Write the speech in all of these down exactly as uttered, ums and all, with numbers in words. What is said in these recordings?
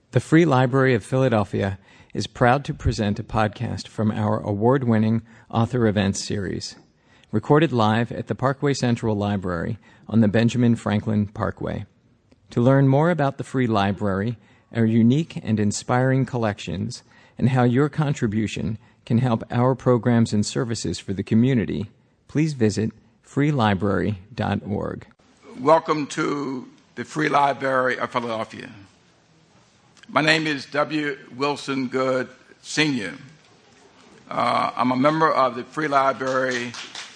The Free Library of Philadelphia is proud to present a podcast from our award-winning Author Events series, recorded live at the Parkway Central Library on the Benjamin Franklin Parkway. To learn more about the Free Library, our unique and inspiring collections, and how your contribution can help our programs and services for the community, please visit free library dot org. Welcome to the Free Library of Philadelphia. My name is W. Wilson Good, Senior Uh, I'm a member of the Free Library.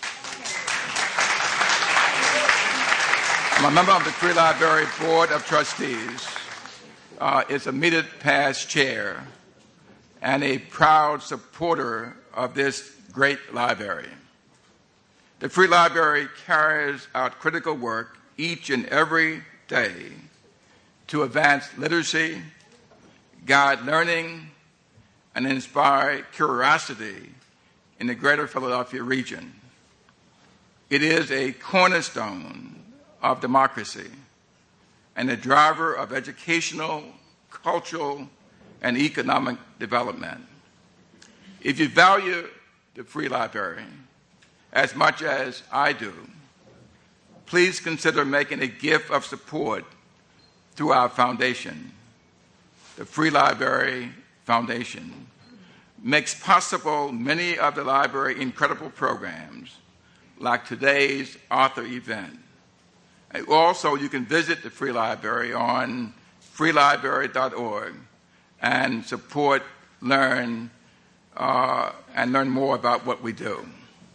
I'm a member of the Free Library Board of Trustees. Uh, it's a immediate past chair and a proud supporter of this great library. The Free Library carries out critical work each and every day to advance literacy, guide learning, and inspire curiosity in the greater Philadelphia region. It is a cornerstone of democracy and a driver of educational, cultural, and economic development. If you value the Free Library as much as I do, please consider making a gift of support through our foundation. The Free Library Foundation makes possible many of the library's incredible programs, like today's author event. And also, you can visit the Free Library on free library dot org and support, learn, uh, and learn more about what we do.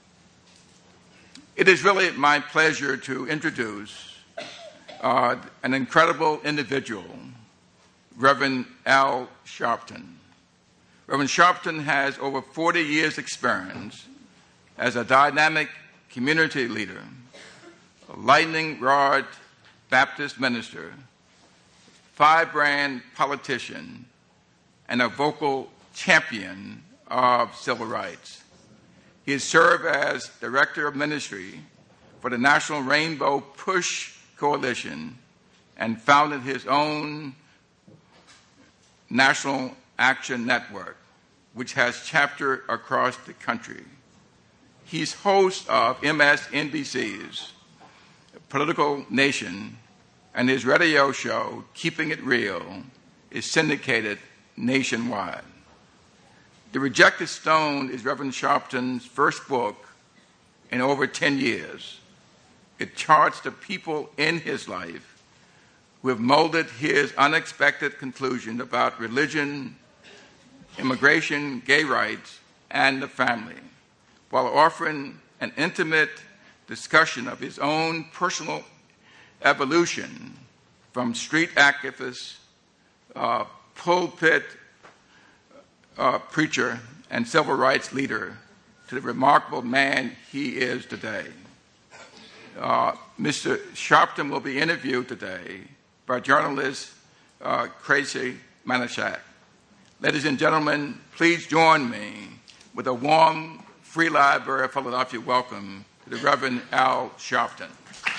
It is really my pleasure to introduce uh, an incredible individual, Reverend Al Sharpton. Reverend Sharpton has over forty years' experience as a dynamic community leader, a lightning rod Baptist minister, firebrand politician, and a vocal champion of civil rights. He has served as Director of Ministry for the National Rainbow Push Coalition and founded his own National Action Network, which has chapters across the country. He's host of M S N B C's Political Nation, and his radio show, Keeping It Real, is syndicated nationwide. The Rejected Stone is Reverend Sharpton's first book in over ten years. It charts the people in his life who have molded his unexpected conclusion about religion, immigration, gay rights, and the family, while offering an intimate discussion of his own personal evolution from street activist, uh, pulpit uh, preacher, and civil rights leader to the remarkable man he is today. Uh, Mister Sharpton will be interviewed today by journalist uh, Tracy Manashak. Ladies and gentlemen, please join me with a warm Free Library of Philadelphia welcome to the Reverend Al Sharpton.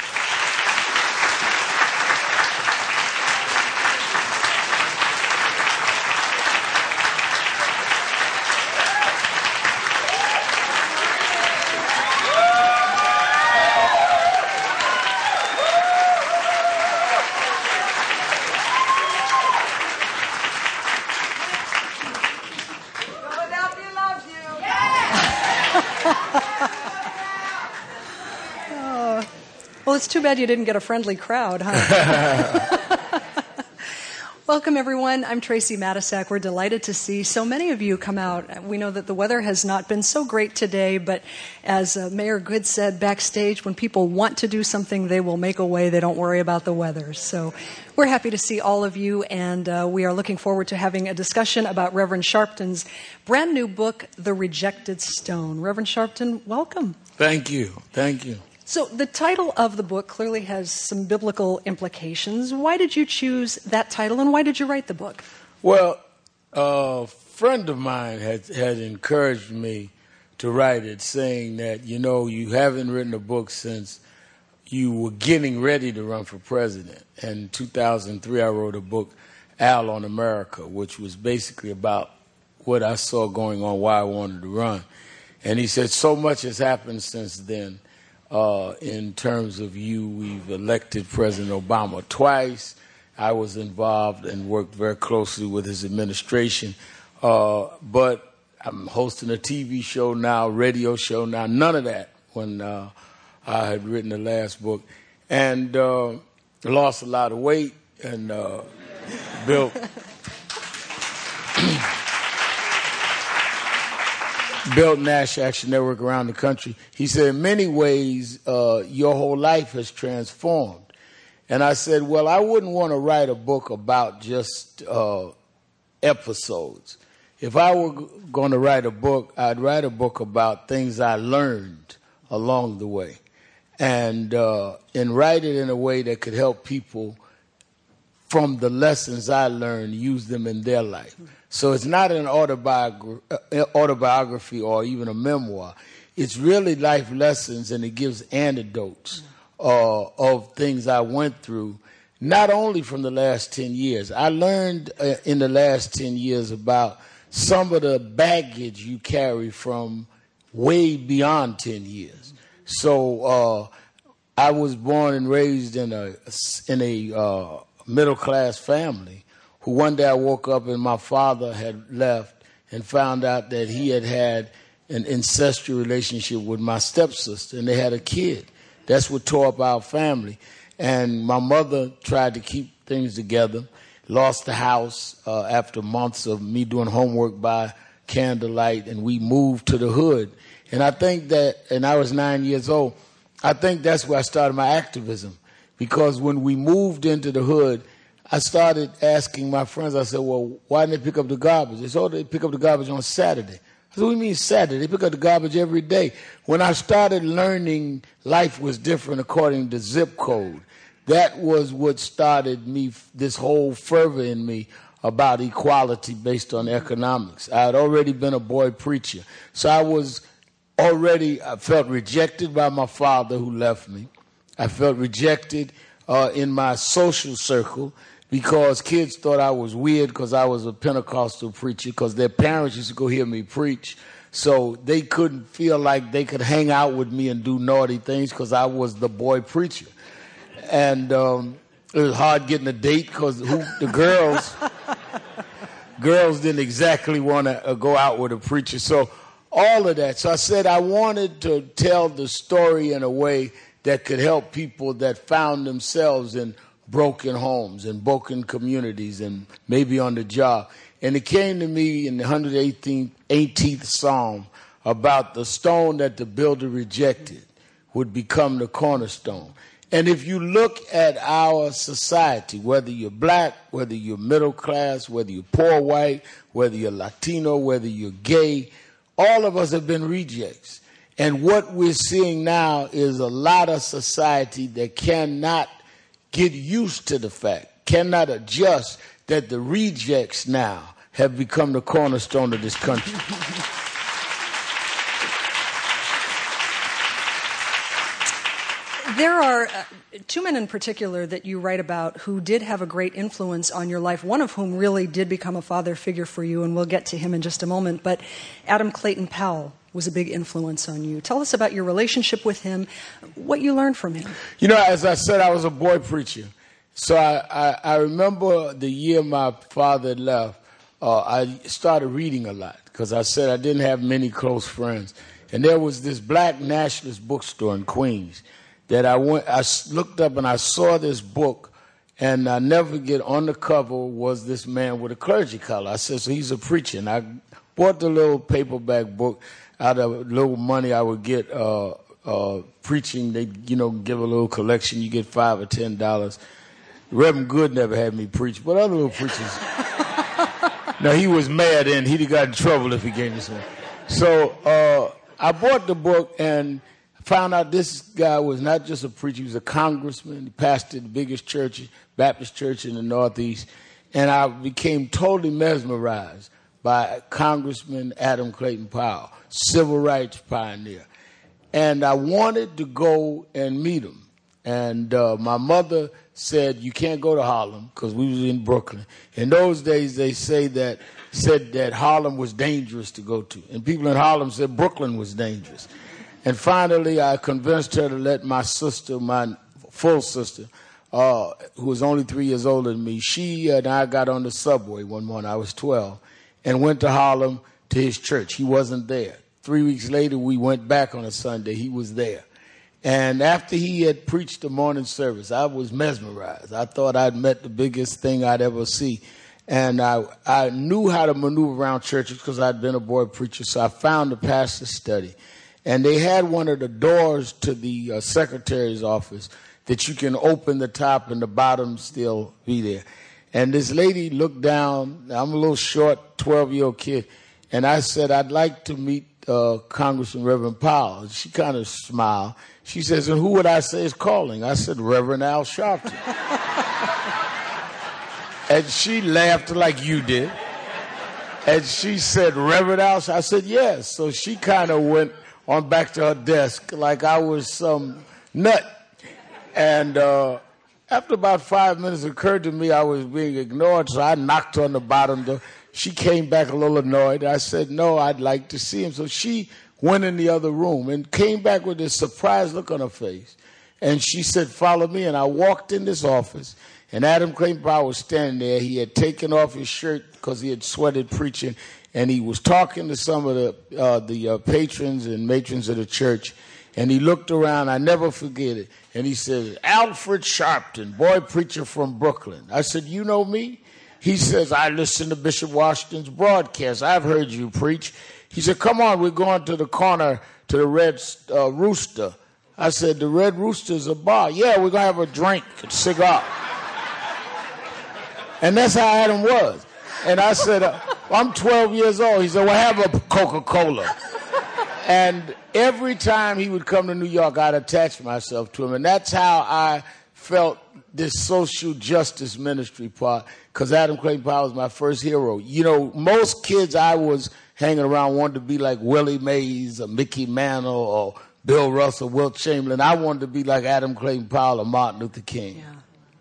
Well, it's too bad you didn't get a friendly crowd, huh? Welcome, everyone. I'm Tracy Matisak. We're delighted to see so many of you come out. We know that the weather has not been so great today, but as uh, Mayor Good said backstage, when people want to do something, they will make a way. They don't worry about the weather. So we're happy to see all of you, and uh, we are looking forward to having a discussion about Reverend Sharpton's brand new book, The Rejected Stone. Reverend Sharpton, welcome. Thank you. Thank you. So the title of the book clearly has some biblical implications. Why did you choose that title, and why did you write the book? Well, a friend of mine had, had encouraged me to write it, saying that, you know, you haven't written a book since you were getting ready to run for president. And in two thousand three, I wrote a book Al on America, which was basically about what I saw going on, why I wanted to run. And he said, so much has happened since then uh, in terms of you. We've elected President Obama twice. I was involved and worked very closely with his administration. Uh, but I'm hosting a T V show now, radio show now, none of that when uh, I had written the last book. And uh, lost a lot of weight and uh, built... built Nash Action Network around the country. He said, in many ways, uh, your whole life has transformed. And I said, well, I wouldn't want to write a book about just uh, episodes. If I were g- going to write a book, I'd write a book about things I learned along the way. And, uh, and write it in a way that could help people from the lessons I learned, use them in their life. So it's not an autobiography, autobiography or even a memoir. It's really life lessons, and it gives anecdotes uh, of things I went through, not only from the last ten years. I learned uh, in the last ten years about some of the baggage you carry from way beyond ten years. So uh, I was born and raised in a, in a uh, middle-class family, who one day I woke up and my father had left and found out that he had had an incestual relationship with my stepsister, and they had a kid. That's what tore up our family. And my mother tried to keep things together, lost the house uh, after months of me doing homework by candlelight, and we moved to the hood. And I think that, and I was nine years old, I think that's where I started my activism. Because when we moved into the hood, I started asking my friends, I said, well, why didn't they pick up the garbage? They said, oh, they pick up the garbage on Saturday. I said, what do you mean Saturday? They pick up the garbage every day. When I started learning life was different according to zip code, that was what started me, this whole fervor in me about equality based on economics. I had already been a boy preacher. So I was already, I felt rejected by my father who left me. I felt rejected uh, in my social circle, because kids thought I was weird because I was a Pentecostal preacher, because their parents used to go hear me preach. So they couldn't feel like they could hang out with me and do naughty things because I was the boy preacher. And um, it was hard getting a date because the girls girls didn't exactly want to uh, go out with a preacher. So all of that. So I said I wanted to tell the story in a way that could help people that found themselves in broken homes and broken communities and maybe on the job. And it came to me in the one hundred eighteenth Psalm about the stone that the builder rejected would become the cornerstone. And if you look at our society, whether you're black, whether you're middle class, whether you're poor white, whether you're Latino, whether you're gay, all of us have been rejects. And what we're seeing now is a lot of society that cannot get used to the fact, cannot adjust that the rejects now have become the cornerstone of this country. There are uh, two men in particular that you write about who did have a great influence on your life, one of whom really did become a father figure for you, and we'll get to him in just a moment. But Adam Clayton Powell was a big influence on you. Tell us about your relationship with him, what you learned from him. You know, as I said, I was a boy preacher. So I, I, I remember the year my father left, uh, I started reading a lot because I said I didn't have many close friends. And there was this black nationalist bookstore in Queens that I went. I looked up and I saw this book, and I never forget, on the cover was this man with a clergy collar. I said, so he's a preacher. And I bought the little paperback book. Out of little money I would get uh, uh, preaching. They, you know, give a little collection. You get five or ten dollars. Reverend Good never had me preach, but other little preachers. Now, he was mad and he'd have got in trouble if he gave me some. So uh, I bought the book and found out this guy was not just a preacher, he was a congressman. He pastored the biggest church, Baptist church in the Northeast. And I became totally mesmerized by Congressman Adam Clayton Powell, civil rights pioneer. And I wanted to go and meet him. And uh, my mother said, you can't go to Harlem, because we was in Brooklyn. In those days, they say that said that Harlem was dangerous to go to. And people in Harlem said Brooklyn was dangerous. And finally, I convinced her to let my sister, my full sister, uh, who was only three years older than me, she and I got on the subway one morning, I was twelve, and went to Harlem to his church. He wasn't there. Three weeks later, we went back on a Sunday. He was there. And after he had preached the morning service, I was mesmerized. I thought I'd met the biggest thing I'd ever see. And I, I knew how to maneuver around churches because I'd been a boy preacher. So I found the pastor's study. And they had one of the doors to the uh, secretary's office that you can open the top and the bottom still be there. And this lady looked down. I'm a little short, twelve-year-old kid. And I said, I'd like to meet uh, Congressman Reverend Powell. She kind of smiled. She says, and who would I say is calling? I said, Reverend Al Sharpton. And she laughed like you did. And she said, Reverend Al Sharpton? I said, yes. So she kind of went on back to her desk like I was some nut. And uh, after about five minutes, it occurred to me I was being ignored, so I knocked on the bottom door. She came back a little annoyed. I said, no, I'd like to see him. So she went in the other room and came back with this surprised look on her face. And she said, follow me. And I walked in this office, and Adam Clayton Powell was standing there. He had taken off his shirt because he had sweated preaching, and he was talking to some of the, uh, the uh, patrons and matrons of the church. And he looked around. I never forget it. And he said, Alfred Sharpton, boy preacher from Brooklyn. I said, you know me? He says, I listen to Bishop Washington's broadcast. I've heard you preach. He said, come on, we're going to the corner to the Red uh, Rooster. I said, the Red Rooster's a bar. Yeah, we're going to have a drink, a cigar. And that's how Adam was. And I said, uh, I'm twelve years old. He said, well, have a Coca-Cola. And every time he would come to New York, I'd attach myself to him. And that's how I felt this social justice ministry part, because Adam Clayton Powell was my first hero. You know, most kids I was hanging around wanted to be like Willie Mays or Mickey Mantle or Bill Russell, Wilt Chamberlain. I wanted to be like Adam Clayton Powell or Martin Luther King. Yeah.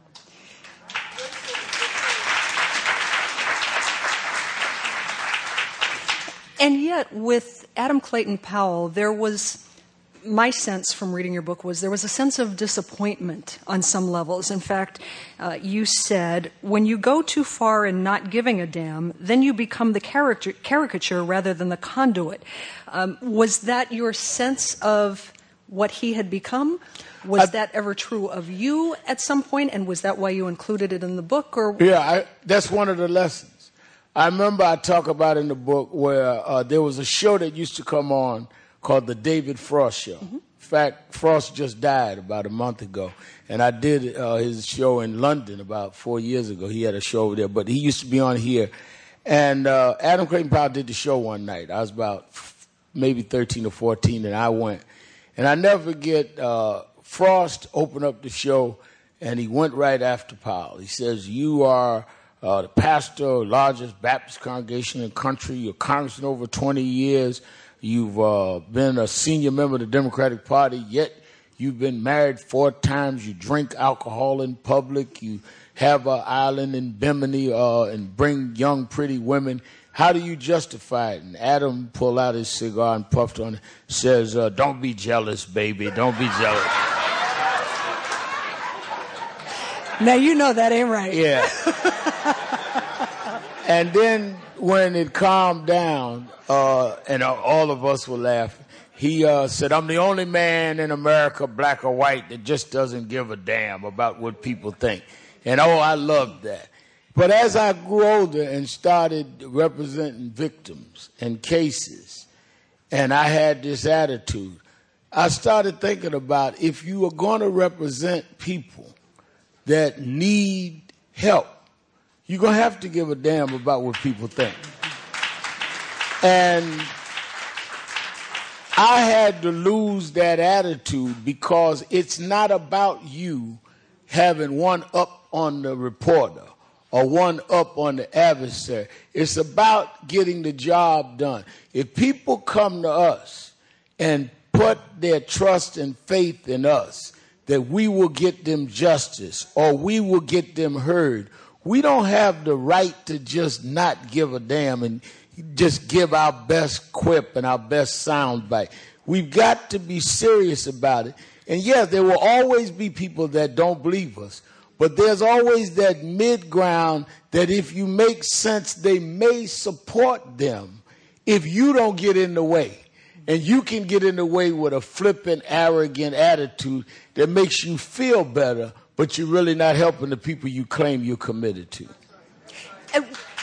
And yet, with Adam Clayton Powell, there was, my sense from reading your book was there was a sense of disappointment on some levels. In fact, uh, you said, when you go too far in not giving a damn, then you become the caricature, caricature rather than the conduit. Um, was that your sense of what he had become? Was I, that ever true of you at some point, and was that why you included it in the book? Or yeah, I, that's one of the lessons. I remember I talk about in the book where uh, there was a show that used to come on called The David Frost Show. Mm-hmm. In fact, Frost just died about a month ago. And I did uh, his show in London about four years ago. He had a show over there, but he used to be on here. And uh, Adam Clayton Powell did the show one night. I was about maybe thirteen or fourteen, and I went. And I never forget, uh, Frost opened up the show, and he went right after Powell. He says, you are uh, the pastor, largest Baptist congregation in the country. You're congressman over twenty years. You've uh, been a senior member of the Democratic Party, yet you've been married four times. You drink alcohol in public. You have an island in Bimini uh, and bring young, pretty women. How do you justify it? And Adam pulled out his cigar and puffed on it, says, uh, don't be jealous, baby. Don't be jealous. Now you know that ain't right. Yeah. And then when it calmed down, uh, and uh, all of us were laughing, he uh, said, I'm the only man in America, black or white, that just doesn't give a damn about what people think. And, oh, I loved that. But as I grew older and started representing victims and cases, and I had this attitude, I started thinking about if you are going to represent people that need help, you're going to have to give a damn about what people think. And I had to lose that attitude because it's not about you having one up on the reporter or one up on the adversary. It's about getting the job done. If people come to us and put their trust and faith in us, that we will get them justice or we will get them heard. We don't have the right to just not give a damn and just give our best quip and our best soundbite. We've got to be serious about it. And yes, there will always be people that don't believe us. But there's always that mid-ground that if you make sense, they may support them if you don't get in the way. And you can get in the way with a flippant, arrogant attitude that makes you feel better, but you're really not helping the people you claim you're committed to. At,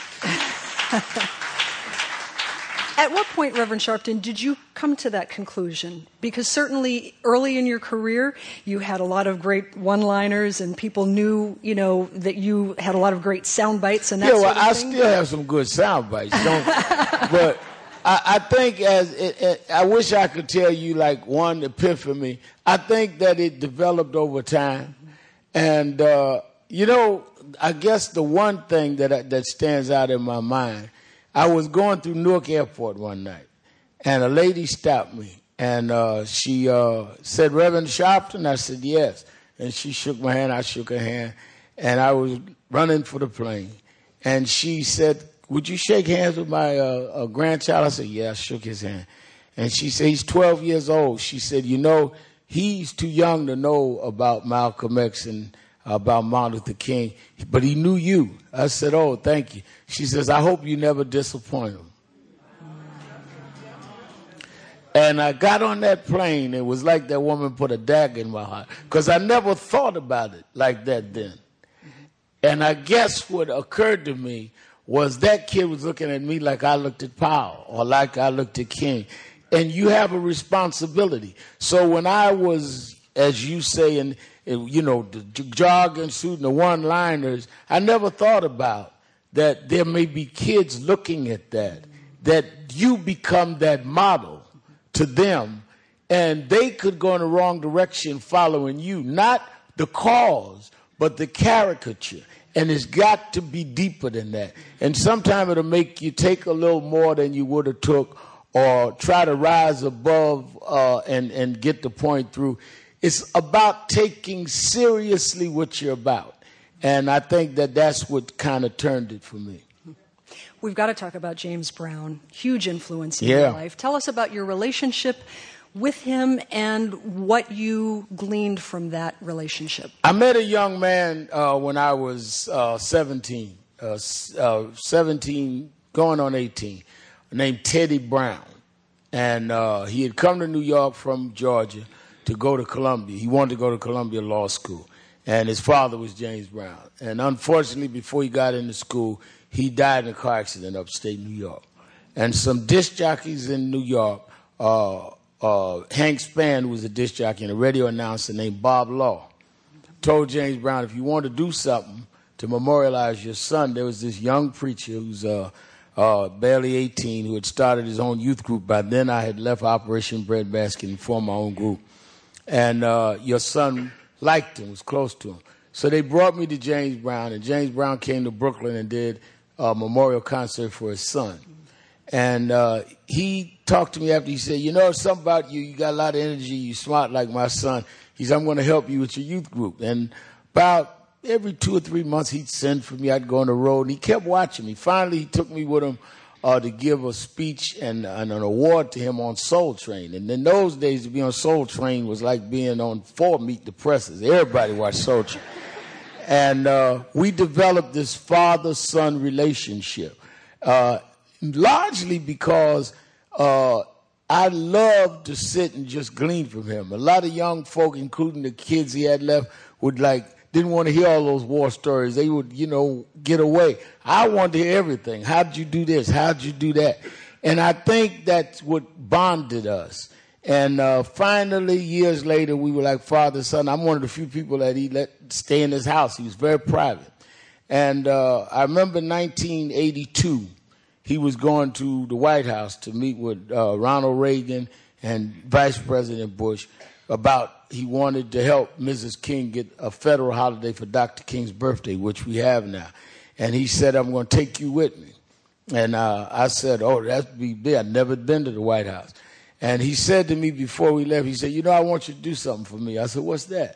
at what point, Reverend Sharpton, did you come to that conclusion? Because certainly early in your career, you had a lot of great one-liners and people knew, you know, that you had a lot of great sound bites and that yeah, well, sort of I thing. still have some good sound bites, don't but I, I think as it, it, I wish I could tell you like one epiphany. I think that it developed over time. And, uh, you know, I guess the one thing that that stands out in my mind, I was going through Newark Airport one night, and a lady stopped me, and uh, she uh, said, Reverend Sharpton? I said, yes. And she shook my hand, I shook her hand, and I was running for the plane. And she said, would you shake hands with my uh, uh, grandchild? I said, yeah, I shook his hand. And she said, he's twelve years old. She said, you know, he's too young to know about Malcolm X and about Martin Luther King, but he knew you. I said, oh, thank you. She says, I hope you never disappoint him. And I got on that plane. It was like that woman put a dagger in my heart because I never thought about it like that then. And I guess what occurred to me was that kid was looking at me like I looked at Powell or like I looked at King. And you have a responsibility. So when I was, as you say, in, in you know, the jargon suit and the one-liners, I never thought about that there may be kids looking at that, that you become that model to them, and they could go in the wrong direction following you, not the cause, but the caricature. And it's got to be deeper than that. And sometimes it'll make you take a little more than you would have took or try to rise above uh, and, and get the point through. It's about taking seriously what you're about. And I think that that's what kind of turned it for me. We've got to talk about James Brown, huge influence in yeah. your life. Tell us about your relationship with him and what you gleaned from that relationship. I met a young man uh, when I was uh, seventeen, uh, uh, seventeen, going on eighteen, named Teddy Brown. And uh, he had come to New York from Georgia to go to Columbia. He wanted to go to Columbia Law School. And his father was James Brown. And unfortunately, before he got into school, he died in a car accident upstate New York. And some disc jockeys in New York, uh, uh, Hank Spann was a disc jockey and a radio announcer named Bob Law, told James Brown, if you want to do something to memorialize your son, there was this young preacher who's uh, uh, barely eighteen who had started his own youth group. By then I had left Operation Breadbasket and formed my own group. And uh, your son liked him, was close to him. So they brought me to James Brown, and James Brown came to Brooklyn and did a memorial concert for his son. And uh, he talked to me after. He said, you know, something about you, you got a lot of energy, you smart like my son. He said, I'm going to help you with your youth group. And about every two or three months, he'd send for me. I'd go on the road, and he kept watching me. Finally, he took me with him uh, to give a speech and, and an award to him on Soul Train. And in those days, to be on Soul Train was like being on four Meet the Presses. Everybody watched Soul Train. And uh, we developed this father-son relationship, uh, largely because uh, I loved to sit and just glean from him. A lot of young folk, including the kids he had left, would like didn't want to hear all those war stories. They would, you know, get away. I wanted to hear everything. How'd you do this? How'd you do that? And I think that's what bonded us. And uh, finally, years later, we were like father and son. I'm one of the few people that he let stay in his house. He was very private. And uh, I remember nineteen eighty-two, he was going to the White House to meet with uh, Ronald Reagan and Vice President Bush about he wanted to help Missus King get a federal holiday for Doctor King's birthday, which we have now. And he said, I'm going to take you with me. And uh, I said, oh, that'd be big. I'd never been to the White House. And he said to me before we left, he said, you know, I want you to do something for me. I said, what's that?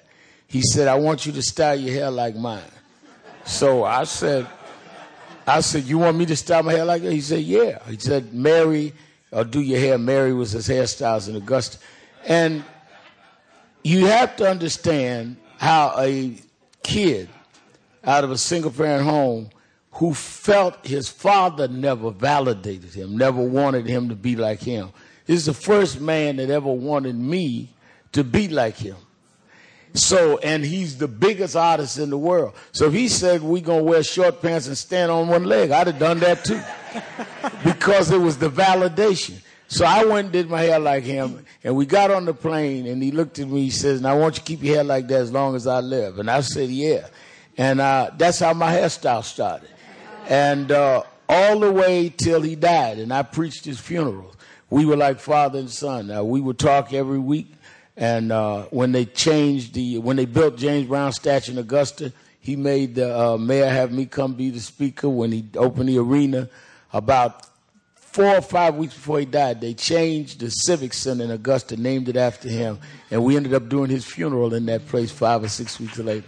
He said, I want you to style your hair like mine. So I said, I said, you want me to style my hair like that? He said, yeah. He said, Mary, or do your hair. Mary was his hairstylist in Augusta. And you have to understand how a kid out of a single-parent home who felt his father never validated him, never wanted him to be like him. This is the first man that ever wanted me to be like him. So, and he's the biggest artist in the world. So if he said we're going to wear short pants and stand on one leg, I'd have done that too. Because it was the validation. So I went and did my hair like him, and we got on the plane, and he looked at me, he says, now I want you to keep your hair like that as long as I live. And I said, yeah. And uh, that's how my hairstyle started. And uh, all the way till he died, and I preached his funeral. We were like father and son. Now, we would talk every week. And uh, when they changed the, when they built James Brown statue in Augusta, he made the uh, mayor have me come be the speaker when he opened the arena. About four or five weeks before he died, they changed the Civic Center in Augusta, named it after him, and we ended up doing his funeral in that place five or six weeks later.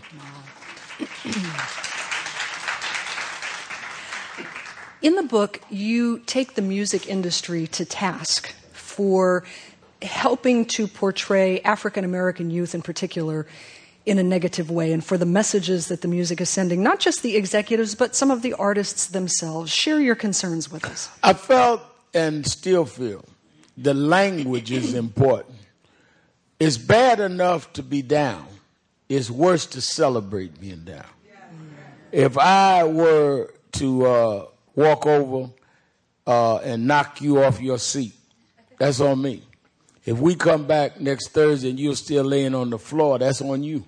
In the book, you take the music industry to task for helping to portray African American youth in particular in a negative way, and for the messages that the music is sending, not just the executives, but some of the artists themselves. Share your concerns with us. I felt and still feel the language is important. It's bad enough to be down. It's worse to celebrate being down. If I were to uh, walk over uh, and knock you off your seat, that's on me. If we come back next Thursday and you're still laying on the floor, that's on you.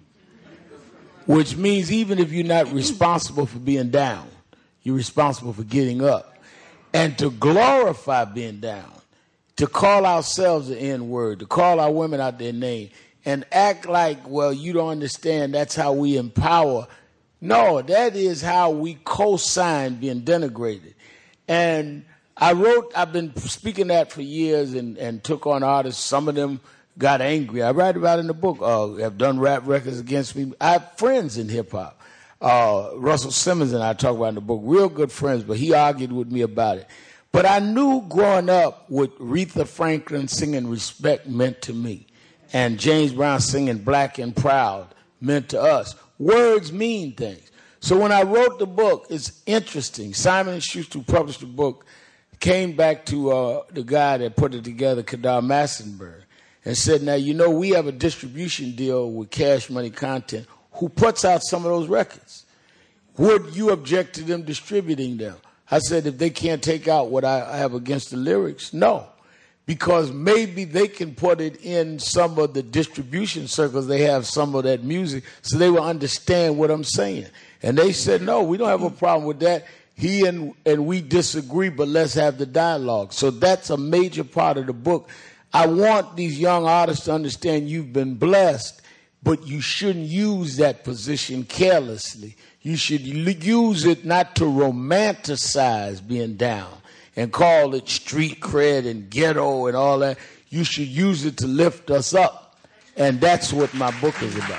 Which means even if you're not responsible for being down, you're responsible for getting up. And to glorify being down, to call ourselves the N-word, to call our women out their name, and act like, well, you don't understand, that's how we empower. No, that is how we co-sign being denigrated. And I wrote, I've been speaking that for years and, and took on artists. Some of them got angry. I write about it in the book. Uh, have done rap records against me. I have friends in hip-hop. Uh, Russell Simmons and I talk about it in the book. Real good friends, but he argued with me about it. But I knew growing up what Aretha Franklin singing Respect meant to me, and James Brown singing Black and Proud meant to us. Words mean things. So when I wrote the book, it's interesting. Simon and Schuster, who published the book, came back to uh, the guy that put it together, Kedar Massenberg, and said, now, you know, we have a distribution deal with Cash Money Content who puts out some of those records. Would you object to them distributing them? I said, if they can't take out what I have against the lyrics, no. Because maybe they can put it in some of the distribution circles. They have some of that music, so they will understand what I'm saying. And they said, no, we don't have a problem with that. He and, and we disagree, but let's have the dialogue. So that's a major part of the book. I want these young artists to understand you've been blessed, but you shouldn't use that position carelessly. You should use it not to romanticize being down and call it street cred and ghetto and all that. You should use it to lift us up. And that's what my book is about.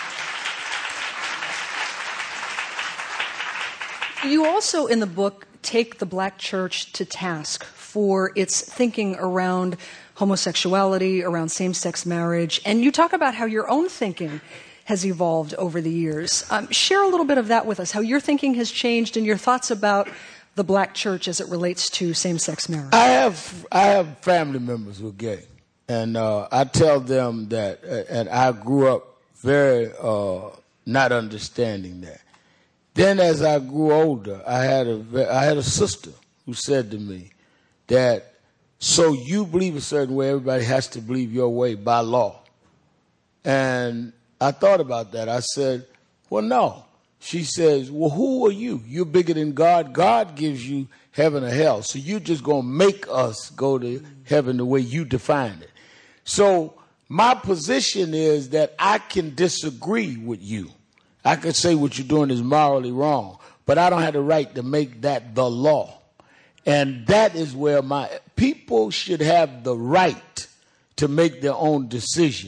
You also, in the book, take the black church to task for its thinking around homosexuality, around same-sex marriage, and you talk about how your own thinking has evolved over the years. Um, share a little bit of that with us, how your thinking has changed and your thoughts about the black church as it relates to same-sex marriage. I have I have family members who are gay, and uh, I tell them that, uh, and I grew up very uh, not understanding that. Then as I grew older, I had a, I had a sister who said to me that, so you believe a certain way, everybody has to believe your way by law. And I thought about that. I said, well, no. She says, well, who are you? You're bigger than God. God gives you heaven or hell. So you're just going to make us go to heaven the way you define it. So my position is that I can disagree with you. I could say what you're doing is morally wrong, but I don't have the right to make that the law. And that is where my people should have the right to make their own decisions.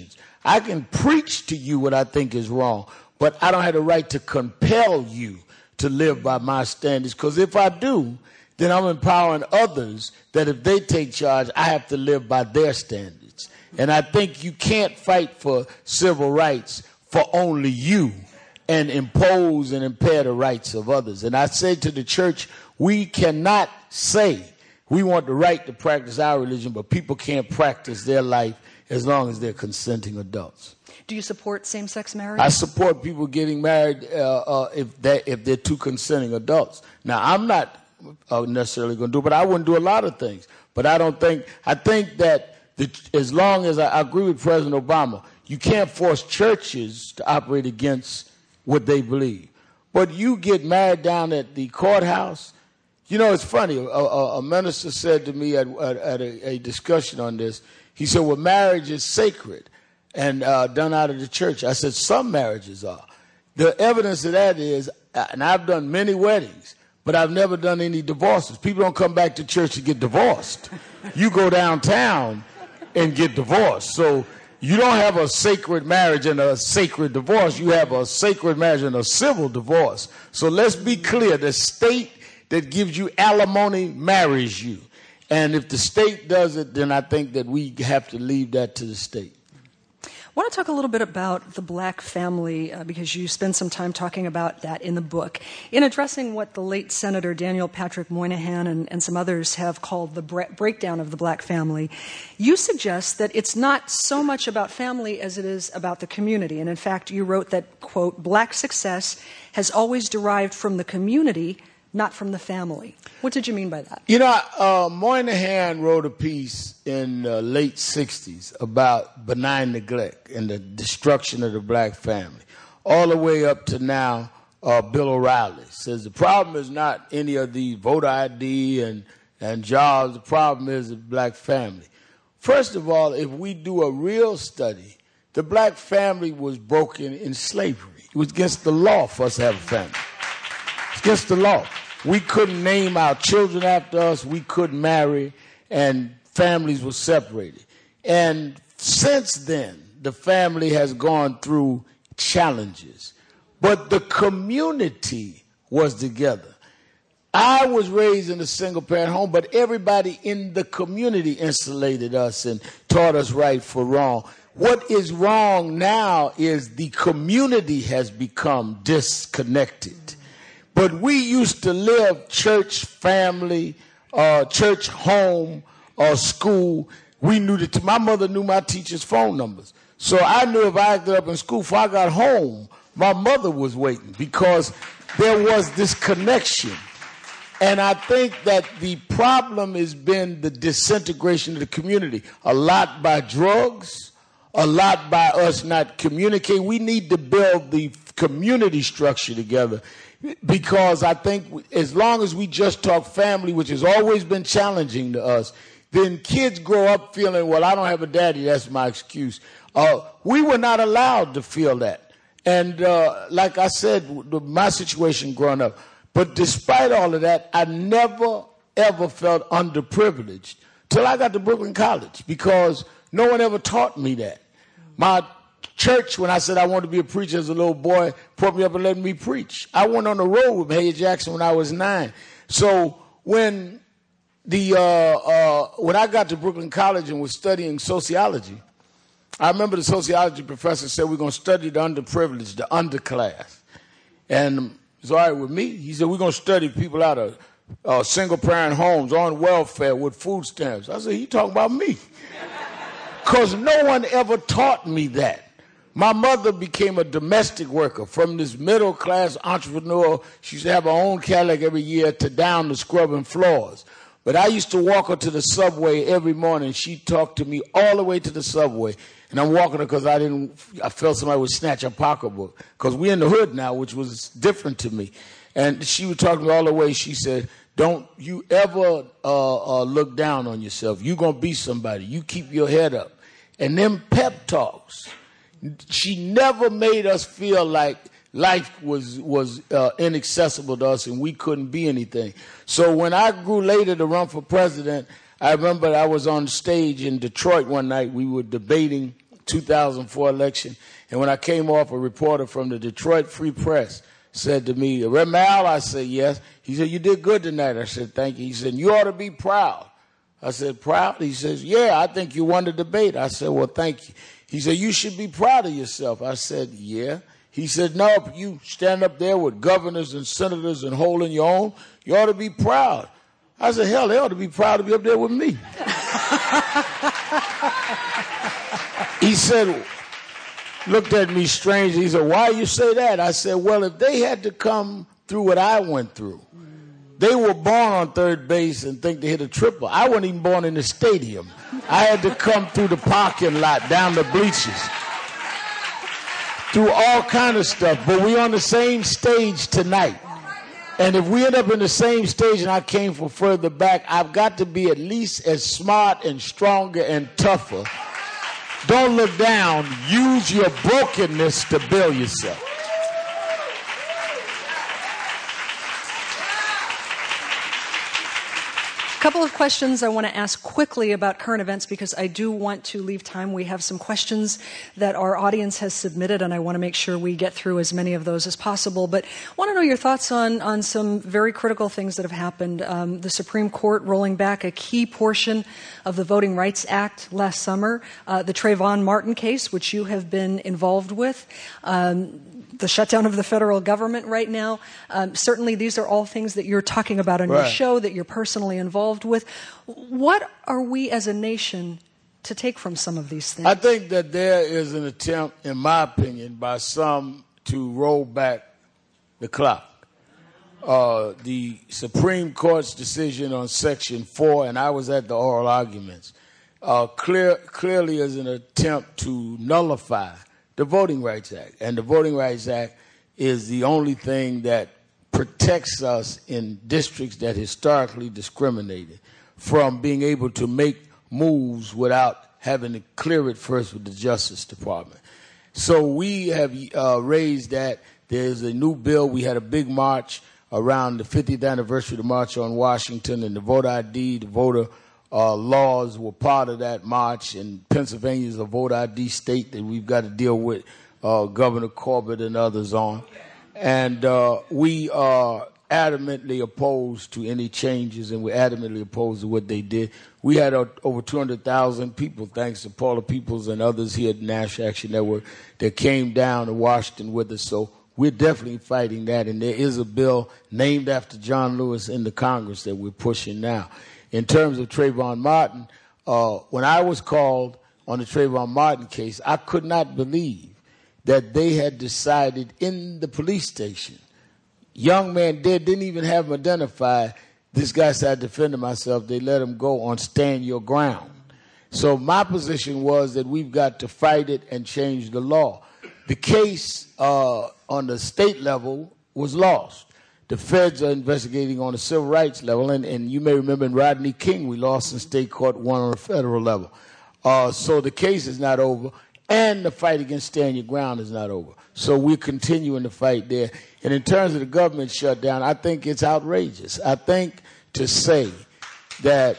I can preach to you what I think is wrong, but I don't have the right to compel you to live by my standards, because if I do, then I'm empowering others that if they take charge, I have to live by their standards. And I think you can't fight for civil rights for only you and impose and impair the rights of others. And I say to the church, we cannot say we want the right to practice our religion, but people can't practice their life as long as they're consenting adults. Do you support same-sex marriage? I support people getting married uh, uh, if, they, if they're two consenting adults. Now, I'm not uh, necessarily going to do it, but I wouldn't do a lot of things. But I don't think, I think that the, as long as I, I agree with President Obama, you can't force churches to operate against what they believe. But you get married down at the courthouse. You know, it's funny. A, a, a minister said to me at, at, at a, a discussion on this, he said, well, marriage is sacred and uh, done out of the church. I said, some marriages are. The evidence of that is, and I've done many weddings, but I've never done any divorces. People don't come back to church to get divorced. You go downtown and get divorced. So you don't have a sacred marriage and a sacred divorce. You have a sacred marriage and a civil divorce. So let's be clear. The state that gives you alimony marries you. And if the state does it, then I think that we have to leave that to the state. I want to talk a little bit about the black family, uh, because you spend some time talking about that in the book. In addressing what the late Senator Daniel Patrick Moynihan and, and some others have called the bre- breakdown of the black family, you suggest that it's not so much about family as it is about the community. And in fact, you wrote that, quote, black success has always derived from the community, not from the family. What did you mean by that? You know, uh, Moynihan wrote a piece in the late sixties about benign neglect and the destruction of the black family. All the way up to now, uh, Bill O'Reilly says the problem is not any of the voter I D and, and jobs. The problem is the black family. First of all, if we do a real study, the black family was broken in slavery. It was against the law for us to have a family. It's against the law. We couldn't name our children after us. We couldn't marry, and families were separated. And since then, the family has gone through challenges. But the community was together. I was raised in a single-parent home, but everybody in the community insulated us and taught us right for wrong. What is wrong now is the community has become disconnected. But we used to live church, family, uh, church, home, or school. We knew that my mother knew my teacher's phone numbers. So I knew if I acted up in school, before I got home, my mother was waiting because there was this connection. And I think that the problem has been the disintegration of the community. A lot by drugs, a lot by us not communicating. We need to build the community structure together. Because I think as long as we just talk family, which has always been challenging to us, then kids grow up feeling, well, I don't have a daddy, that's my excuse. Uh, we were not allowed to feel that. And uh, like I said, my situation growing up. But despite all of that, I never, ever felt underprivileged till I got to Brooklyn College, because no one ever taught me that. My church, when I said I wanted to be a preacher as a little boy, put me up and let me preach. I went on the road with Mahalia Jackson when I was nine. So when the uh, uh, when I got to Brooklyn College and was studying sociology, I remember the sociology professor said we're going to study the underprivileged, the underclass. And it's all right with me. He said we're going to study people out of uh, single-parent homes, on welfare, with food stamps. I said, he talking about me. Because no one ever taught me that. My mother became a domestic worker, from this middle-class entrepreneur. She used to have her own Cadillac every year, to down to scrubbing floors. But I used to walk her to the subway every morning. She'd talk to me all the way to the subway. And I'm walking her because I didn't, I felt somebody would snatch her pocketbook. Because we're in the hood now, which was different to me. And she would talk to me all the way. She said, don't you ever uh, uh, look down on yourself. You're going to be somebody. You keep your head up. And them pep talks, she never made us feel like life was was uh, inaccessible to us and we couldn't be anything. So when I grew later to run for president, I remember I was on stage in Detroit one night. We were debating two thousand four election. And when I came off, a reporter from the Detroit Free Press said to me, Reverend Mal, I said, yes. He said, you did good tonight. I said, thank you. He said, you ought to be proud. I said, proud? He says, yeah, I think you won the debate. I said, well, thank you. He said, you should be proud of yourself. I said, yeah. He said, no, you stand up there with governors and senators and holding your own, you ought to be proud. I said, hell, they ought to be proud to be up there with me. He said, looked at me strangely. He said, why you say that? I said, well, if they had to come through what I went through, they were born on third base and think they hit a triple. I wasn't even born in the stadium. I had to come through the parking lot, down the bleachers, through all kind of stuff. But we're on the same stage tonight. And if we end up in the same stage and I came from further back, I've got to be at least as smart and stronger and tougher. Don't look down. Use your brokenness to build yourself. A couple of questions I want to ask quickly about current events because I do want to leave time. We have some questions that our audience has submitted, and I want to make sure we get through as many of those as possible. But I want to know your thoughts on, on some very critical things that have happened. Um, the Supreme Court rolling back a key portion of the Voting Rights Act last summer, uh, the Trayvon Martin case, which you have been involved with, um, the shutdown of the federal government right now. Um, certainly these are all things that you're talking about on right. your show, that you're personally involved with. What are we as a nation to take from some of these things? I think that there is an attempt, in my opinion, by some to roll back the clock. Uh, the Supreme Court's decision on Section four, and I was at the oral arguments, uh, clear, clearly is an attempt to nullify the Voting Rights Act. And the Voting Rights Act is the only thing that protects us in districts that historically discriminated from being able to make moves without having to clear it first with the Justice Department. So we have uh, raised that. There's a new bill. We had a big march around the fiftieth anniversary of the March on Washington, and the voter I D, the voter Uh, laws were part of that march, and Pennsylvania is a voter I D state that we've got to deal with uh, Governor Corbett and others on. And uh, we are adamantly opposed to any changes, and we're adamantly opposed to what they did. We had uh, over two hundred thousand people, thanks to Paula Peoples and others here at National Action Network, that came down to Washington with us. So we're definitely fighting that, and there is a bill named after John Lewis in the Congress that we're pushing now. In terms of Trayvon Martin, uh, when I was called on the Trayvon Martin case, I could not believe that they had decided in the police station, young man dead, didn't even have him identified. This guy said, I defended myself. They let him go on stand your ground. So my position was that we've got to fight it and change the law. The case uh, on the state level was lost. The feds are investigating on a civil rights level, and, and you may remember in Rodney King, we lost in state court, one on a federal level. Uh, so the case is not over, and the fight against stand your ground is not over. So we're continuing to fight there. And in terms of the government shutdown, I think it's outrageous. I think to say that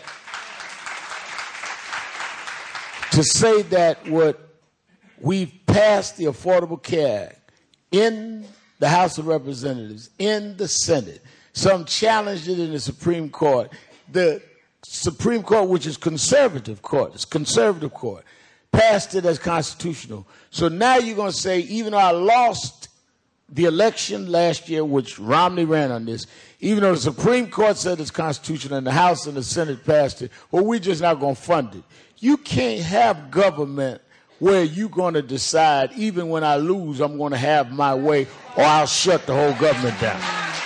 to say that what we've passed the Affordable Care Act in the House of Representatives, in the Senate. Some challenged it in the Supreme Court. The Supreme Court, which is conservative court, it's conservative court, passed it as constitutional. So now you're going to say, even though I lost the election last year, which Romney ran on this, even though the Supreme Court said it's constitutional and the House and the Senate passed it, well, we're just not going to fund it. You can't have government where you're going to decide, even when I lose, I'm going to have my way, or I'll shut the whole government down.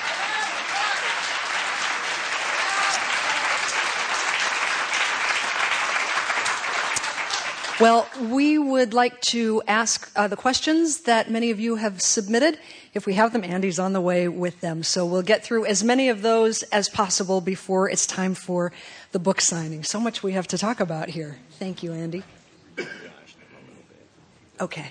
Well, we would like to ask uh, the questions that many of you have submitted. If we have them, Andy's on the way with them. So we'll get through as many of those as possible before it's time for the book signing. So much we have to talk about here. Thank you, Andy. Okay.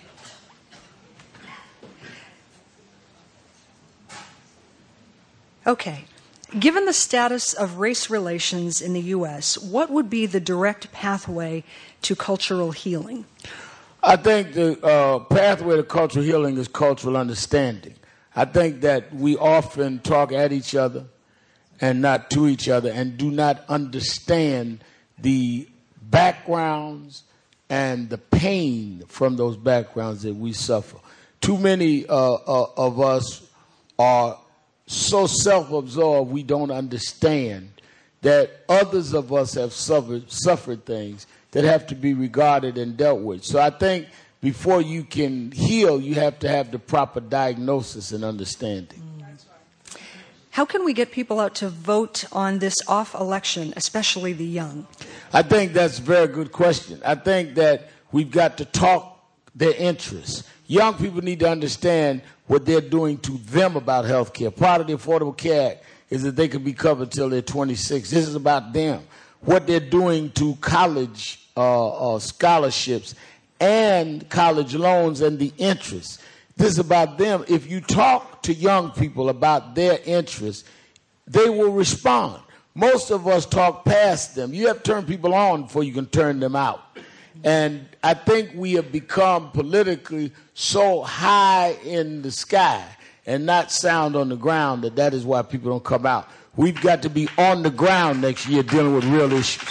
Okay. Given the status of race relations in the U S, what would be the direct pathway to cultural healing? I think the uh, pathway to cultural healing is cultural understanding. I think that we often talk at each other and not to each other and do not understand the backgrounds and the pain from those backgrounds that we suffer. Too many uh, uh, of us are so self-absorbed we don't understand that others of us have suffered, suffered things that have to be regarded and dealt with. So I think before you can heal, you have to have the proper diagnosis and understanding. How can we get people out to vote on this off election, especially the young? I think that's a very good question. I think that we've got to talk their interests. Young people need to understand what they're doing to them about health care. Part of the Affordable Care Act is that they can be covered until they're twenty-six. This is about them. What they're doing to college uh, uh, scholarships and college loans and the interest. This is about them. If you talk to young people about their interests, they will respond. Most of us talk past them. You have to turn people on before you can turn them out. And I think we have become politically so high in the sky and not sound on the ground that that is why people don't come out. We've got to be on the ground next year dealing with real issues.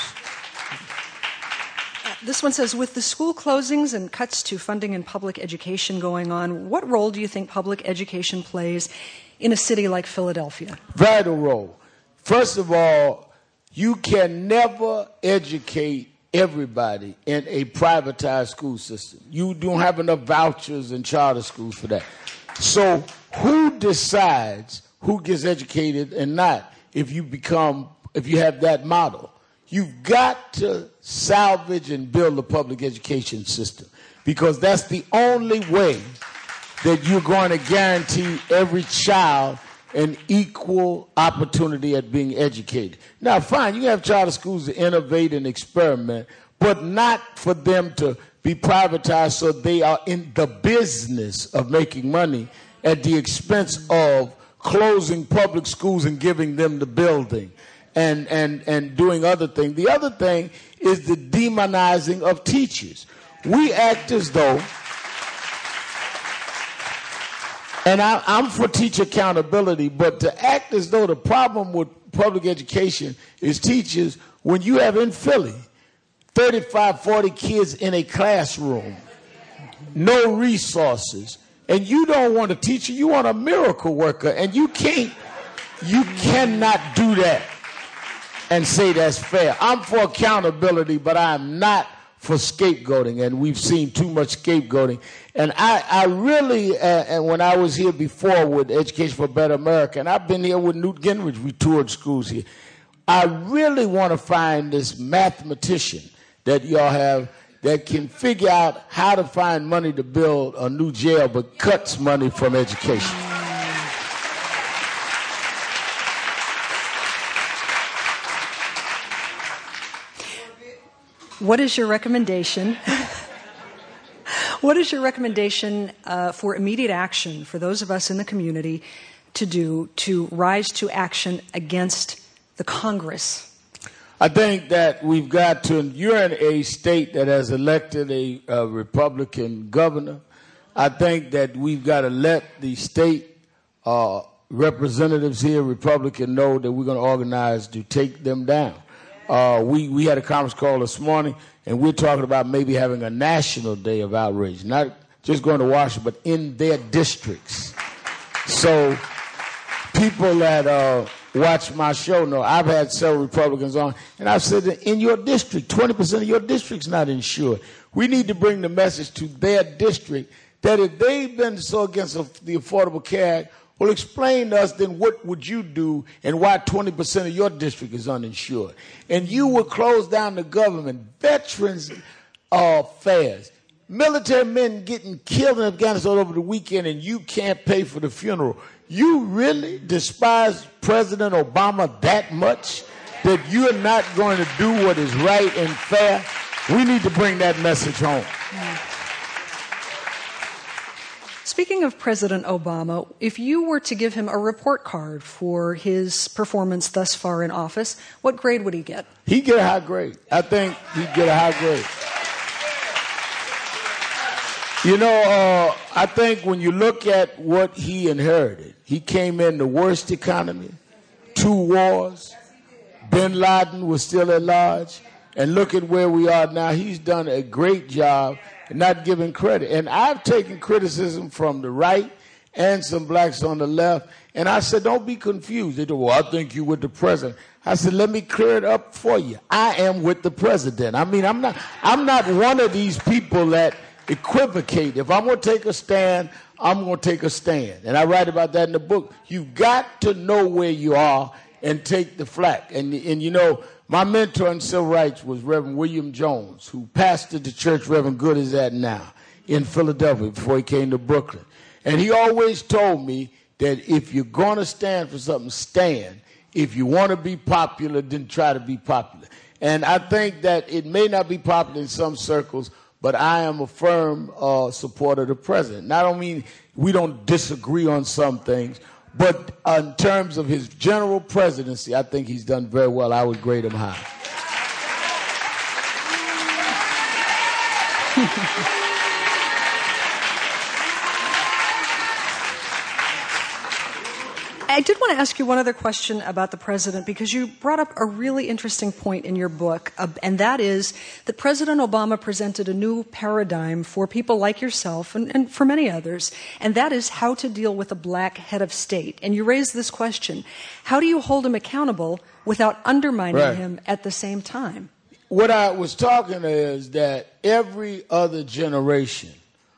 This one says, with the school closings and cuts to funding in public education going on, what role do you think public education plays in a city like Philadelphia? Vital role. First of all, you can never educate everybody in a privatized school system. You don't have enough vouchers and charter schools for that. So who decides who gets educated and not if you become, if you have that model? You've got to salvage and build a public education system because that's the only way that you're going to guarantee every child an equal opportunity at being educated. Now, fine, you have charter schools to innovate and experiment, but not for them to be privatized so they are in the business of making money at the expense of closing public schools and giving them the building. And, and, and doing other things. The other thing is the demonizing of teachers. We act as though, and I, I'm for teacher accountability, but to act as though the problem with public education is teachers, when you have in Philly thirty-five, forty kids in a classroom, no resources, and you don't want a teacher, you want a miracle worker, and you can't, you cannot do that and say that's fair. I'm for accountability, but I'm not for scapegoating, and we've seen too much scapegoating. And I, I really, uh, and when I was here before with Education for a Better America, and I've been here with Newt Gingrich, we toured schools here, I really want to find this mathematician that y'all have that can figure out how to find money to build a new jail, but cuts money from education. What is your recommendation? What is your recommendation uh, for immediate action for those of us in the community to do to rise to action against the Congress? I think that we've got to, you're in a state that has elected a, a Republican governor. I think that we've got to let the state uh, representatives here, Republican, know that we're going to organize to take them down. Uh, we, we had a conference call this morning, and we're talking about maybe having a national day of outrage, not just going to Washington, but in their districts. So people that uh, watch my show know I've had several Republicans on, and I've said that in your district, twenty percent of your district's not insured. We need to bring the message to their district that if they've been so against the Affordable Care Act, well, explain to us then what would you do and why twenty percent of your district is uninsured. And you would close down the government, veterans uh, affairs, military men getting killed in Afghanistan over the weekend and you can't pay for the funeral. You really despise President Obama that much that you're not going to do what is right and fair? We need to bring that message home. Speaking of President Obama, if you were to give him a report card for his performance thus far in office, what grade would he get? He'd get a high grade. I think he'd get a high grade. You know, uh, I think when you look at what he inherited, he came in the worst economy, two wars, bin Laden was still at large, and look at where we are now. He's done a great job not giving credit. And I've taken criticism from the right and some blacks on the left, and I said, don't be confused. They go, well, I think you're with the president. I said, let me clear it up for you. I am with the president. I mean, I'm not, I'm not one of these people that equivocate. If I'm going to take a stand, I'm going to take a stand. And I write about that in the book. You've got to know where you are and take the flak. And, and you know, my mentor in civil rights was Reverend William Jones, who pastored the church Reverend Good is at now in Philadelphia before he came to Brooklyn. And he always told me that if you're going to stand for something, stand. If you want to be popular, then try to be popular. And I think that it may not be popular in some circles, but I am a firm uh, supporter of the president. And I don't mean we don't disagree on some things, but uh, in terms of his general presidency, I think he's done very well. I would grade him high. I did want to ask you one other question about the president, because you brought up a really interesting point in your book, uh, and that is that President Obama presented a new paradigm for people like yourself and, and for many others, and that is how to deal with a black head of state. And you raised this question: how do you hold him accountable without undermining right. him at the same time? What I was talking is that every other generation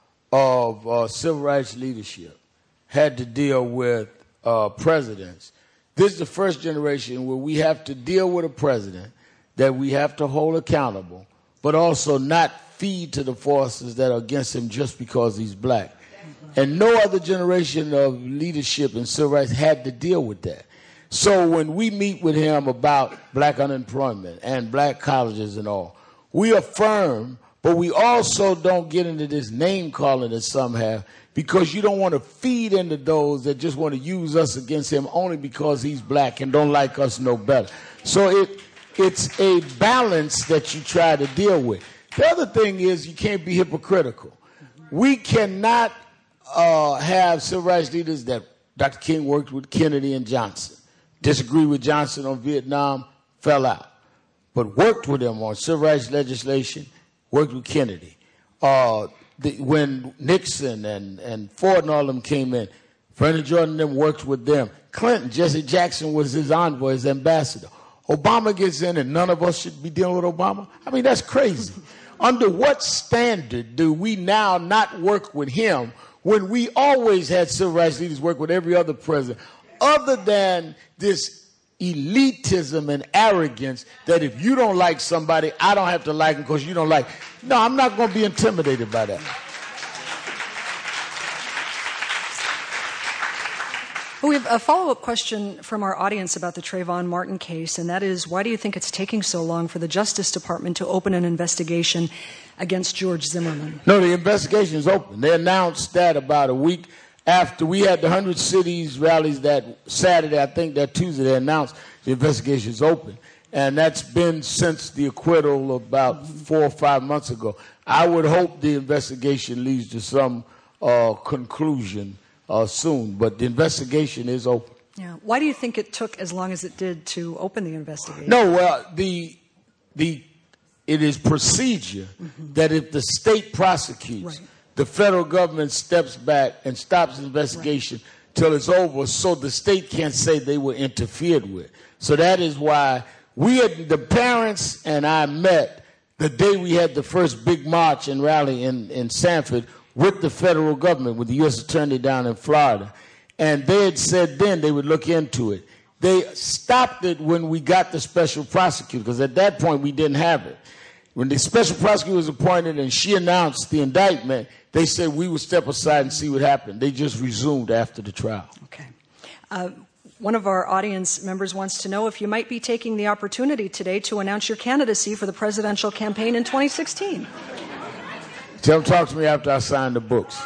of uh, civil rights leadership had to deal with Uh, presidents. This is the first generation where we have to deal with a president that we have to hold accountable, but also not feed to the forces that are against him just because he's black. Mm-hmm. And no other generation of leadership in civil rights had to deal with that. So when we meet with him about black unemployment and black colleges and all, we affirm, but we also don't get into this name calling that some have, because you don't want to feed into those that just want to use us against him only because he's black and don't like us no better. So it it's a balance that you try to deal with. The other thing is you can't be hypocritical. We cannot uh, have civil rights leaders that Doctor King worked with Kennedy and Johnson, disagreed with Johnson on Vietnam, fell out, but worked with him on civil rights legislation, worked with Kennedy. Uh, The, when Nixon and, and Ford and all of them came in, Vernon Jordan and them worked with them. Clinton, Jesse Jackson was his envoy, his ambassador. Obama gets in and none of us should be dealing with Obama? I mean, that's crazy. Under what standard do we now not work with him when we always had civil rights leaders work with every other president, other than this elitism and arrogance that if you don't like somebody, I don't have to like them because you don't like. No, I'm not going to be intimidated by that. We have a follow-up question from our audience about the Trayvon Martin case, and that is, why do you think it's taking so long for the Justice Department to open an investigation against George Zimmerman? No, the investigation is open. They announced that about a week after we had the one hundred cities rallies that Saturday. I think that Tuesday they announced the investigation is open. And that's been since the acquittal about four or five months ago. I would hope the investigation leads to some uh, conclusion uh, soon, but the investigation is open. Yeah. Why do you think it took as long as it did to open the investigation? No, well, the the it is procedure mm-hmm. that if the state prosecutes, right. the federal government steps back and stops the investigation right. till it's over, so the state can't say they were interfered with. So that is why we had, the parents and I met the day we had the first big march and rally in, in Sanford with the federal government, with the U S attorney down in Florida. And they had said then they would look into it. They stopped it when we got the special prosecutor, because at that point we didn't have it. When the special prosecutor was appointed and she announced the indictment, they said we would step aside and see what happened. They just resumed after the trial. Okay. Uh, One of our audience members wants to know if you might be taking the opportunity today to announce your candidacy for the presidential campaign in twenty sixteen. Tell them to talk to me after I sign the books.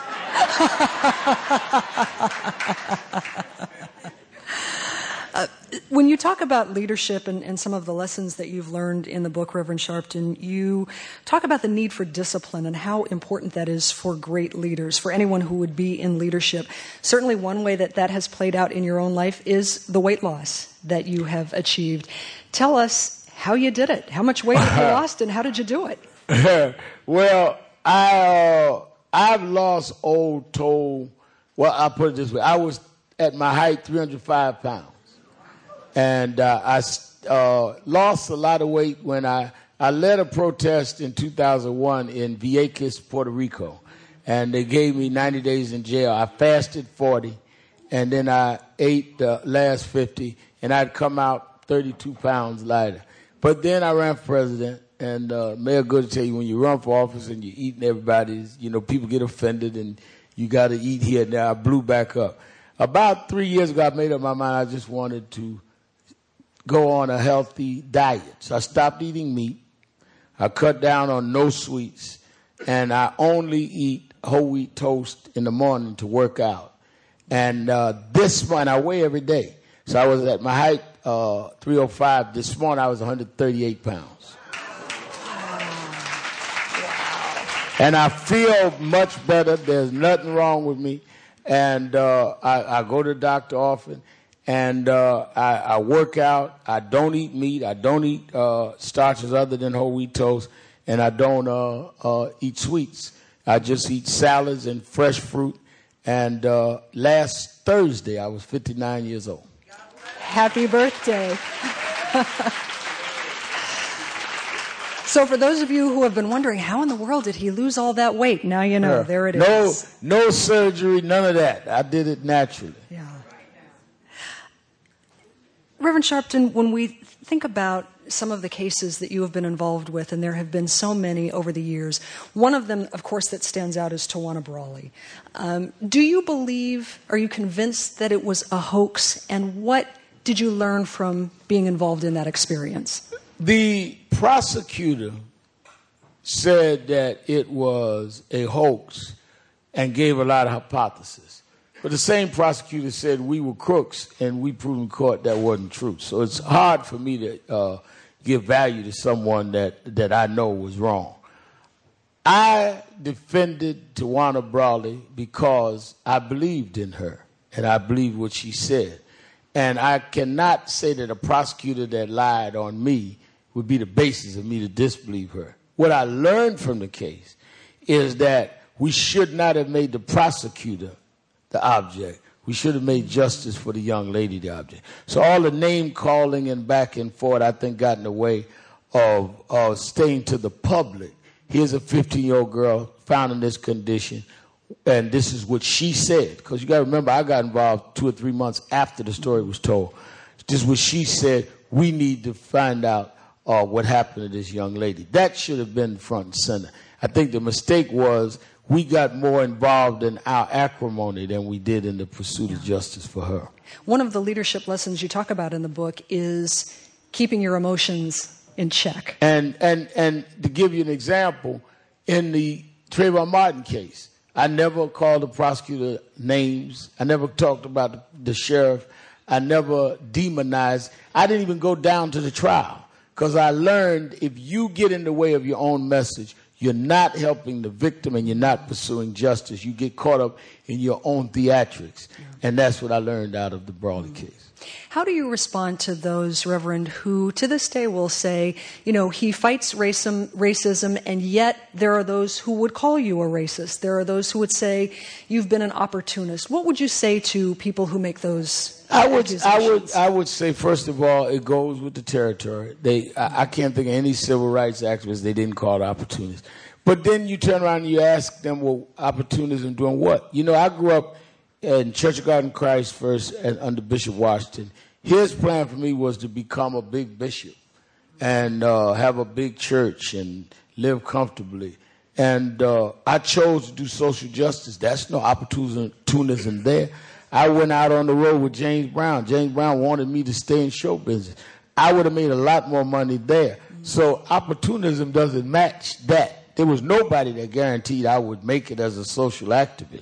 Uh, when you talk about leadership and, and some of the lessons that you've learned in the book, Reverend Sharpton, you talk about the need for discipline and how important that is for great leaders, for anyone who would be in leadership. Certainly one way that that has played out in your own life is the weight loss that you have achieved. Tell us how you did it. How much weight have you lost and how did you do it? Well, I, uh, I've lost old told, well, I'll put it this way. I was at my height three hundred five pounds. And uh, I uh, lost a lot of weight when I, I led a protest in two thousand one in Vieques, Puerto Rico. And they gave me ninety days in jail. I fasted forty, and then I ate the last fifty, and I'd come out thirty-two pounds lighter. But then I ran for president, and uh, Mayor Good tell you, when you run for office and you're eating everybody's, you know, people get offended, and you got to eat here and there. I blew back up. About three years ago, I made up my mind I just wanted to go on a healthy diet. So I stopped eating meat. I cut down on no sweets. And I only eat whole wheat toast in the morning to work out. And uh, this morning, I weigh every day. So I was at my height, uh, three oh five. This morning, I was one hundred thirty-eight pounds. And I feel much better. There's nothing wrong with me. And uh, I, I go to the doctor often. And uh, I, I work out. I don't eat meat. I don't eat uh, starches other than whole wheat toast. And I don't uh, uh, eat sweets. I just eat salads and fresh fruit. And uh, last Thursday, I was fifty-nine years old. Happy birthday. So for those of you who have been wondering, how in the world did he lose all that weight? Now you know. Yeah. There it no, is. No surgery, none of that. I did it naturally. Yeah. Reverend Sharpton, when we think about some of the cases that you have been involved with, and there have been so many over the years, one of them, of course, that stands out is Tawana Brawley. Um, do you believe, are you convinced that it was a hoax, and what did you learn from being involved in that experience? The prosecutor said that it was a hoax and gave a lot of hypotheses. But the same prosecutor said we were crooks, and we proved in court that wasn't true. So it's hard for me to uh, give value to someone that, that I know was wrong. I defended Tawana Brawley because I believed in her, and I believed what she said. And I cannot say that a prosecutor that lied on me would be the basis of me to disbelieve her. What I learned from the case is that we should not have made the prosecutor the object. We should have made justice for the young lady the object. So all the name calling and back and forth, I think, got in the way of, of staying to the public. Here's a fifteen-year-old girl found in this condition, and this is what she said. Because you got to remember, I got involved two or three months after the story was told. This is what she said. We need to find out uh, what happened to this young lady. That should have been front and center. I think the mistake was we got more involved in our acrimony than we did in the pursuit of justice for her. One of the leadership lessons you talk about in the book is keeping your emotions in check. And and and to give you an example, in the Trayvon Martin case, I never called the prosecutor names. I never talked about the, the sheriff. I never demonized. I didn't even go down to the trial because I learned if you get in the way of your own message, you're not helping the victim and you're not pursuing justice. You get caught up in your own theatrics. Yeah. And that's what I learned out of the Brawley mm-hmm. case. How do you respond to those, Reverend, who to this day will say, you know, he fights racism, racism, and yet there are those who would call you a racist. There are those who would say you've been an opportunist. What would you say to people who make those I would, accusations? I would, I would say, first of all, it goes with the territory. They, I, I can't think of any civil rights activists they didn't call opportunists. But then you turn around and you ask them, well, opportunism doing what? You know, I grew up in Church of God in Christ first and under Bishop Washington. His plan for me was to become a big bishop and uh, have a big church and live comfortably. And uh, I chose to do social justice. That's no opportunism there. I went out on the road with James Brown. James Brown wanted me to stay in show business. I would have made a lot more money there. So opportunism doesn't match that. There was nobody that guaranteed I would make it as a social activist.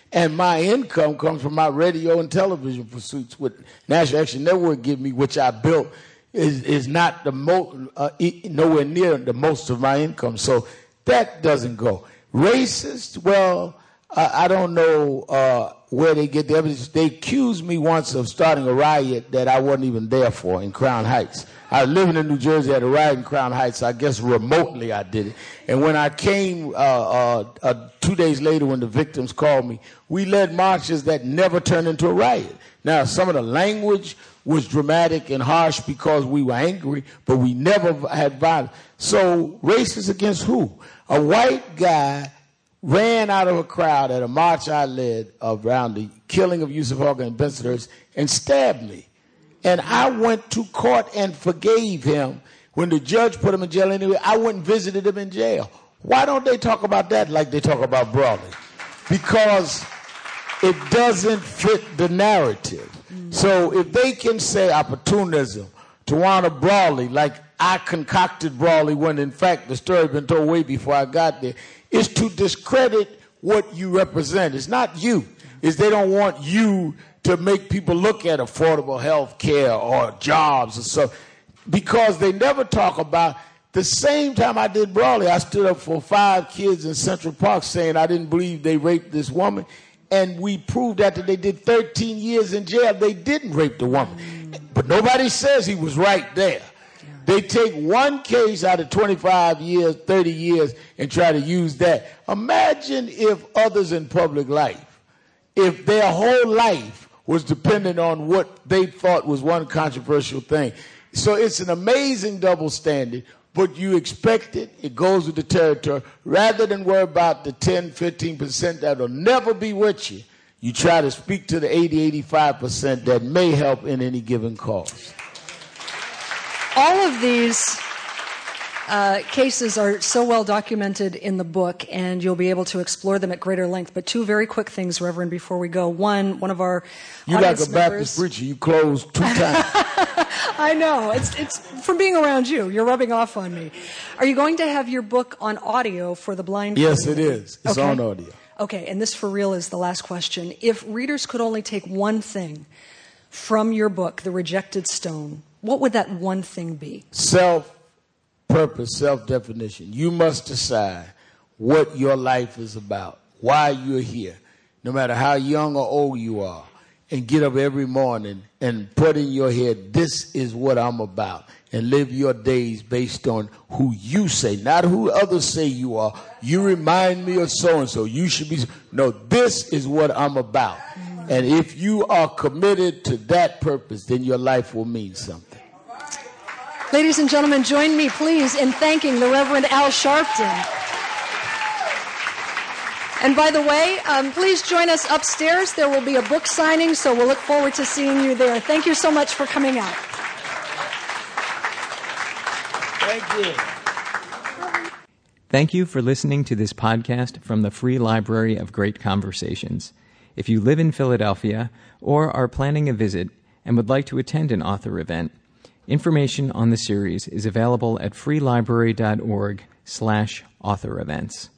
And my income comes from my radio and television pursuits, with National Action Network give me, which I built, is is not the mo- uh, nowhere near the most of my income. So that doesn't go. Racist? Well, I, I don't know uh, where they get the evidence. They accused me once of starting a riot that I wasn't even there for in Crown Heights. I was living in New Jersey at a riot in Crown Heights. I guess remotely I did it. And when I came uh, uh, uh, two days later when the victims called me, we led marches that never turned into a riot. Now, some of the language was dramatic and harsh because we were angry, but we never had violence. So racist against who? A white guy ran out of a crowd at a march I led around the killing of Yusuf Hawker and Bensonhurst and stabbed me. And I went to court and forgave him. When the judge put him in jail anyway, I went and visited him in jail. Why don't they talk about that like they talk about Brawley? Because it doesn't fit the narrative. Mm. So if they can say opportunism, Tawana Brawley, like I concocted Brawley when in fact the story had been told way before I got there, is to discredit what you represent. It's not you. It's they don't want you to make people look at affordable health care or jobs or so, because they never talk about the same time I did Brawley, I stood up for five kids in Central Park saying I didn't believe they raped this woman, and we proved after they did thirteen years in jail they didn't rape the woman. But nobody says he was right there. They take one case out of twenty-five years, thirty years, and try to use that. Imagine if others in public life, if their whole life was dependent on what they thought was one controversial thing. So it's an amazing double standard, but you expect it, it goes with the territory. Rather than worry about the ten, fifteen percent that will never be with you, you try to speak to the eighty, eighty-five percent that may help in any given cause. All of these uh, cases are so well documented in the book, and you'll be able to explore them at greater length. But two very quick things, Reverend, before we go. One, one of our you like a Baptist preacher. You closed two times. I know. It's it's from being around you. You're rubbing off on me. Are you going to have your book on audio for the blind? Yes, community? It is. It's okay. on audio. Okay, and this for real is the last question. If readers could only take one thing from your book, The Rejected Stone, what would that one thing be? Self-purpose, self-definition. You must decide what your life is about, why you're here, no matter how young or old you are, and get up every morning and put in your head, this is what I'm about, and live your days based on who you say, not who others say you are. You remind me of so-and-so. You should be. No, this is what I'm about. And if you are committed to that purpose, then your life will mean something. Ladies and gentlemen, join me, please, in thanking the Reverend Al Sharpton. And by the way, um, please join us upstairs. There will be a book signing, so we'll look forward to seeing you there. Thank you so much for coming out. Thank you. Thank you for listening to this podcast from the Free Library of Great Conversations. If you live in Philadelphia or are planning a visit and would like to attend an author event, information on the series is available at freelibrary.org slash author events.